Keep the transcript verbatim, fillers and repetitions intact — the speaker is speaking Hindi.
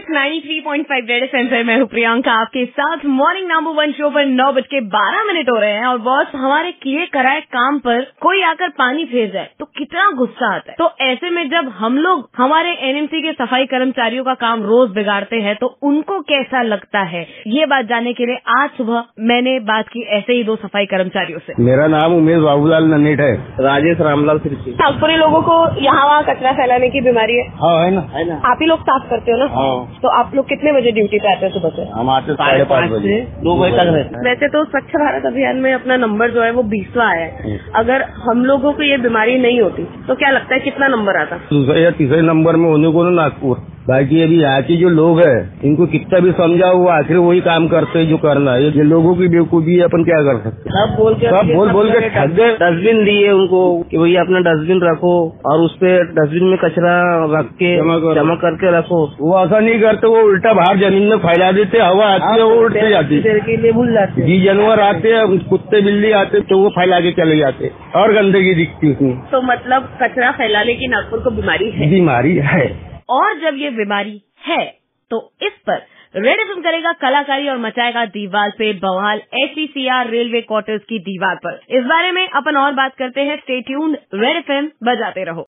Ninety three point five red FM पे मैं हूँ प्रियंका आपके साथ। मॉर्निंग नंबर वन शो पर नौ बज के बारह मिनट हो रहे हैं और बॉस हमारे किए कराए काम पर कोई आकर पानी फेर जाए तो कितना गुस्सा आता है। तो ऐसे में जब हम लोग हमारे एनएमसी के सफाई कर्मचारियों का काम रोज बिगाड़ते हैं तो उनको कैसा लगता है, ये बात जानने के लिए आज सुबह मैंने बात की ऐसे ही दो सफाई कर्मचारियों से। मेरा नाम उमेश बाबूलाल नन्नेट है। राजेश रामलाल सिरसी। नागपुरी लोगों को यहाँ वहाँ कचरा फैलाने की बीमारी है। हाँ है ना, है ना। आप ही लोग साफ करते हो ना? हाँ। तो आप लोग कितने बजे ड्यूटी पे आते हैं सुबह से? हम आते साढ़े पाँच बजे दो बजे तक रहते हैं। वैसे तो स्वच्छ भारत अभियान में अपना नंबर जो है वो बीसवा आया है। अगर हम लोगों को ये बीमारी नहीं होती तो क्या लगता है कितना नंबर आता? दूसरे या तीसरे नंबर में होने को ना नागपुर। बाकी अभी यहाँ के जो लोग हैं इनको कितना भी समझाओ वो आखिर वही काम करते हैं जो करना है। ये लोगों की बेवकूफी है, अपन क्या कर सकते। सब बोल के सब बोल बोल के ठग गए। डस्टबिन दिए उनको कि भैया अपना डस्टबिन रखो और उस पे डस्टबिन में कचरा रख के जमा करके रखो। वो ऐसा नहीं करते, वो उल्टा बाहर जमीन में फैला देते। हवा आती है वो उल्टे जाती है, के लिए भूल जाते। जी जानवर आते हैं, कुत्ते बिल्ली आते तो वो फैला के चले जाते और गंदगी दिखती उसमें। तो मतलब कचरा फैलाने की नागपुर को बीमारी है। बीमारी है। और जब ये बीमारी है तो इस पर रेड एफएम करेगा कलाकारी और मचाएगा दीवार पे बवाल एचईसीआर रेलवे क्वार्टर्स की दीवार पर। इस बारे में अपन और बात करते हैं। स्टे ट्यून्ड, रेड एफएम बजाते रहो।